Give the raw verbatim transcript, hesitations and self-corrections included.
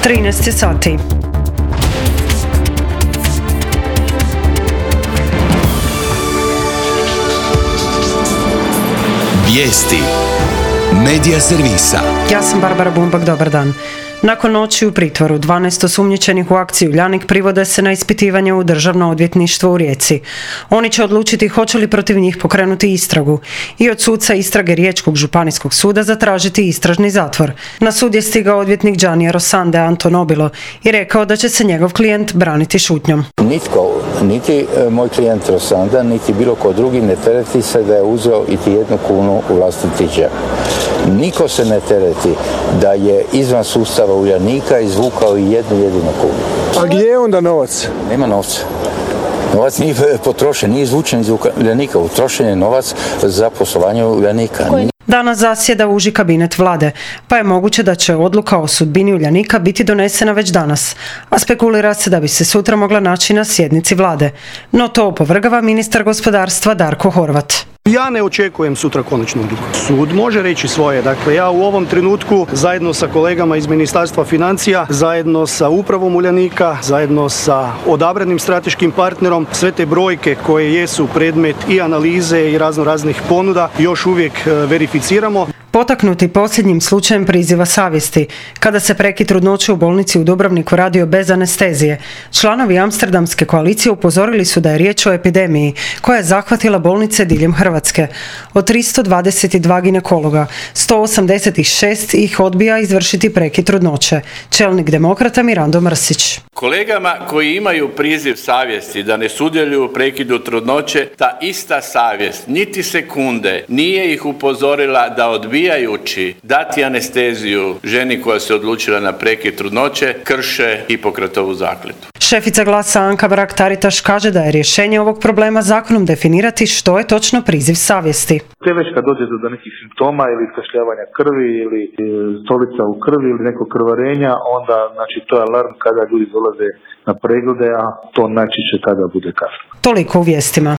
trinaest sati. Vijesti Medija servisa. Ja sam Barbara Bumbak, dobar dan. Nakon noći u pritvoru, dvanaest osumnjičenih u akciji Uljanik privode se na ispitivanje u Državno odvjetništvo u Rijeci. Oni će odlučiti hoće li protiv njih pokrenuti istragu i od suca istrage Riječkog županijskog suda zatražiti istražni zatvor. Na sud je stigao odvjetnik Gianni Rosande Anton Nobilo i rekao da će se njegov klijent braniti šutnjom. Nitko, niti moj klijent Rosanda, niti bilo ko drugi ne tereti se da je uzeo iti jednu kunu u vlastiti džep. Niko se ne tereti da je izvan sustava Uljanika izvukao i jednu jedinu kunu. A gdje je onda novac? Nema novca. Novac nije potrošen, nije izvučen iz Uljanika. Utrošen je novac za poslovanje Uljanika. Danas zasjeda uži kabinet vlade, pa je moguće da će odluka o sudbini Uljanika biti donesena već danas, a spekulira se da bi se sutra mogla naći na sjednici vlade. No to opovrgava ministar gospodarstva Darko Horvat. Ja ne očekujem sutra konačnu odluku. Sud može reći svoje. Dakle, ja u ovom trenutku zajedno sa kolegama iz Ministarstva financija, zajedno sa upravom Uljanika, zajedno sa odabranim strateškim partnerom, sve te brojke koje jesu predmet i analize i razno raznih ponuda još uvijek verificiramo. Potaknuti posljednjim slučajem priziva savjesti, kada se prekid trudnoće u bolnici u Dubrovniku radio bez anestezije, članovi Amsterdamske koalicije upozorili su da je riječ o epidemiji koja je zahvatila bolnice diljem Hrvatske. Od tristo dvadeset dva ginekologa, sto osamdeset šest ih odbija izvršiti prekid trudnoće. Čelnik Demokrata Mirando Mrsić. Kolegama koji imaju priziv savjesti da ne sudjeluju u prekidu trudnoće, ta ista savjest niti sekunde nije ih upozorila da odbijajući dati anesteziju ženi koja se odlučila na prekid trudnoće krše Hipokratovu zakletvu. Šefica Glasa Anka Mrak-Taritaš kaže da je rješenje ovog problema zakonom definirati što je točno priziv savjesti. Te već kad dođe do nekih simptoma ili iskašljavanja krvi ili stolica u krvi ili neko krvarenja, onda znači to je alarm kada ljudi dolaze na preglede, a to najčešće tada bude kasno. Toliko u vijestima.